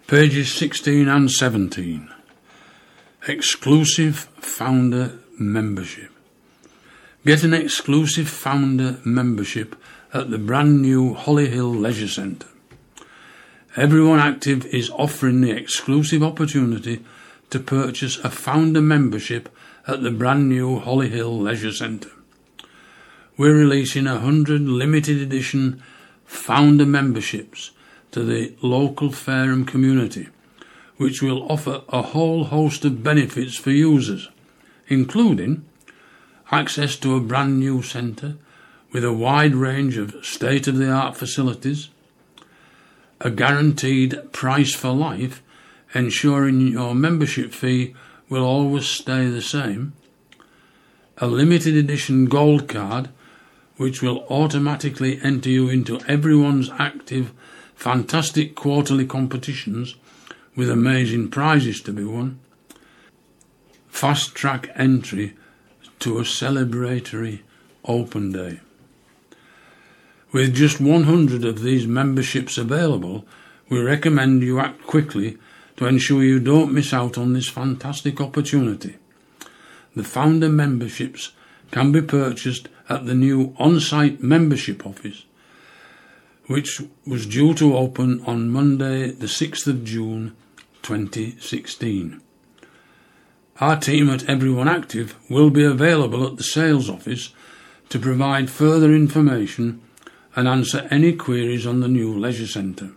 Pages 16 and 17. Exclusive Founder Membership. Get an exclusive Founder Membership at the brand new Hollyhill Leisure Centre. Everyone Active is offering the exclusive opportunity to purchase a Founder Membership at the brand new Hollyhill Leisure Centre. We're releasing 100 limited edition Founder Memberships to the local Fareham community, which will offer a whole host of benefits for users, including access to a brand new centre with a wide range of state-of-the-art facilities, a guaranteed price for life, ensuring your membership fee will always stay the same, a limited edition gold card which will automatically enter you into Everyone's Active fantastic quarterly competitions with amazing prizes to be won, fast track entry to a celebratory open day. With just 100 of these memberships available, we recommend you act quickly to ensure you don't miss out on this fantastic opportunity. The Founder memberships can be purchased at the new on-site membership office, which was due to open on Monday the 6th of June 2016. Our team at Everyone Active will be available at the sales office to provide further information and answer any queries on the new leisure centre.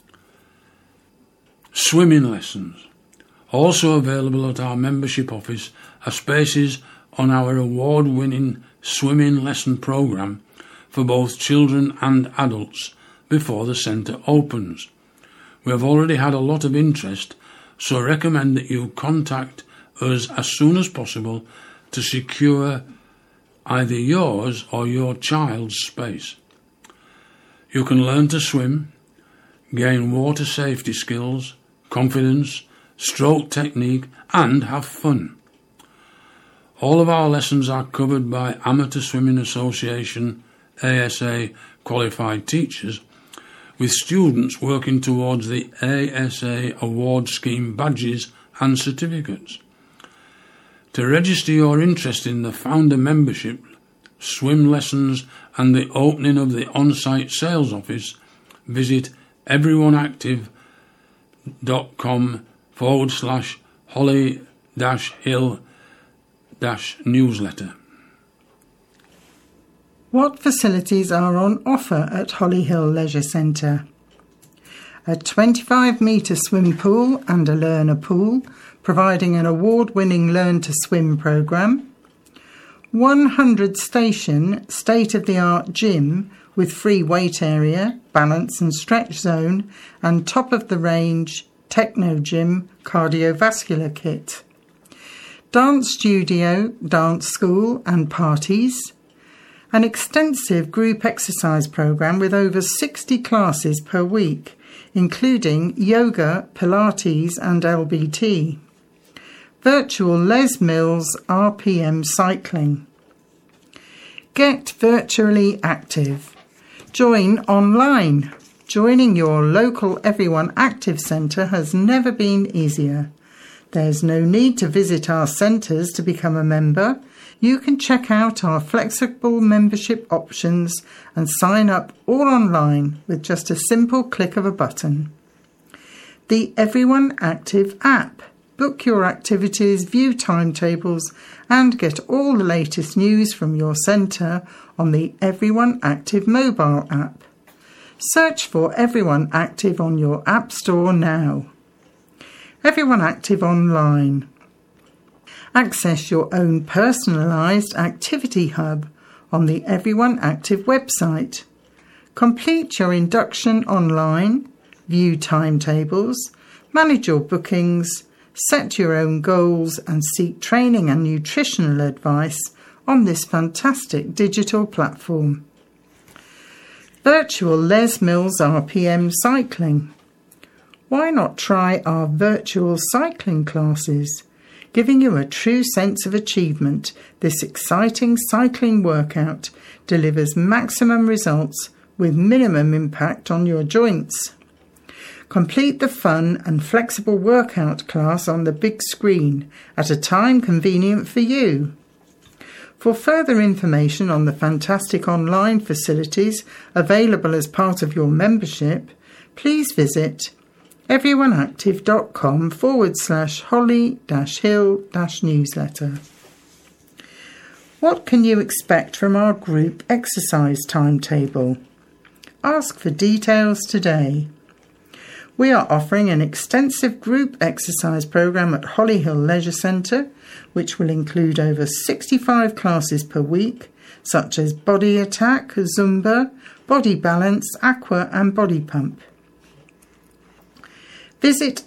Swimming lessons. Also available at our membership office are spaces on our award-winning swimming lesson programme for both children and adults before the centre opens. We have already had a lot of interest, so recommend that you contact us as soon as possible to secure either yours or your child's space. You can learn to swim, gain water safety skills, confidence, stroke technique, and have fun. All of our lessons are covered by Amateur Swimming Association ASA qualified teachers, with students working towards the ASA award scheme badges and certificates. To register your interest in the Founder membership, swim lessons and the opening of the on-site sales office, visit everyoneactive.com/holly-hill-newsletter. What facilities are on offer at Hollyhill Leisure Centre? A 25-metre swim pool and a learner pool, providing an award-winning Learn to Swim programme. 100-station state-of-the-art gym with free weight area, balance and stretch zone, and top-of-the-range techno gym cardiovascular kit. Dance studio, dance school and parties. An extensive group exercise programme with over 60 classes per week, including yoga, Pilates and LBT. Virtual Les Mills RPM cycling. Get virtually active. Join online. Joining your local Everyone Active Centre has never been easier. There's no need to visit our centres to become a member. You can check out our flexible membership options and sign up all online with just a simple click of a button. The Everyone Active app. Book your activities, view timetables and get all the latest news from your centre on the Everyone Active mobile app. Search for Everyone Active on your App Store now. Everyone Active online. Access your own personalised activity hub on the Everyone Active website. Complete your induction online, view timetables, manage your bookings, set your own goals and seek training and nutritional advice on this fantastic digital platform. Virtual Les Mills RPM cycling. Why not try our virtual cycling classes? Giving you a true sense of achievement, this exciting cycling workout delivers maximum results with minimum impact on your joints. Complete the fun and flexible workout class on the big screen at a time convenient for you. For further information on the fantastic online facilities available as part of your membership, please visit everyoneactive.com/holly-hill-newsletter. What can you expect from our group exercise timetable? Ask for details today. We are offering an extensive group exercise programme at Holly Hill Leisure Centre, which will include over 65 classes per week, such as body attack, Zumba, body balance, aqua and body pump. Visit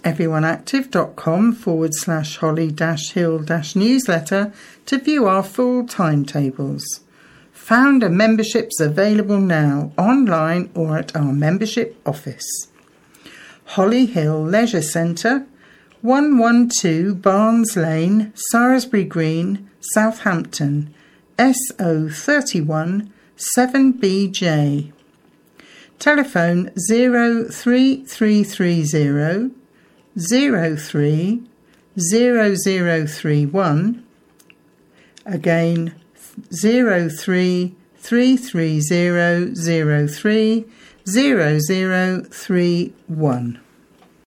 everyoneactive.com/holly-hill-newsletter to view our full timetables. Founder memberships available now, online or at our membership office. Holly Hill Leisure Centre, 112 Barnes Lane, Saresbury Green, Southampton, SO31 7BJ. Telephone 03330 03 0031. Again 03330 03 0031.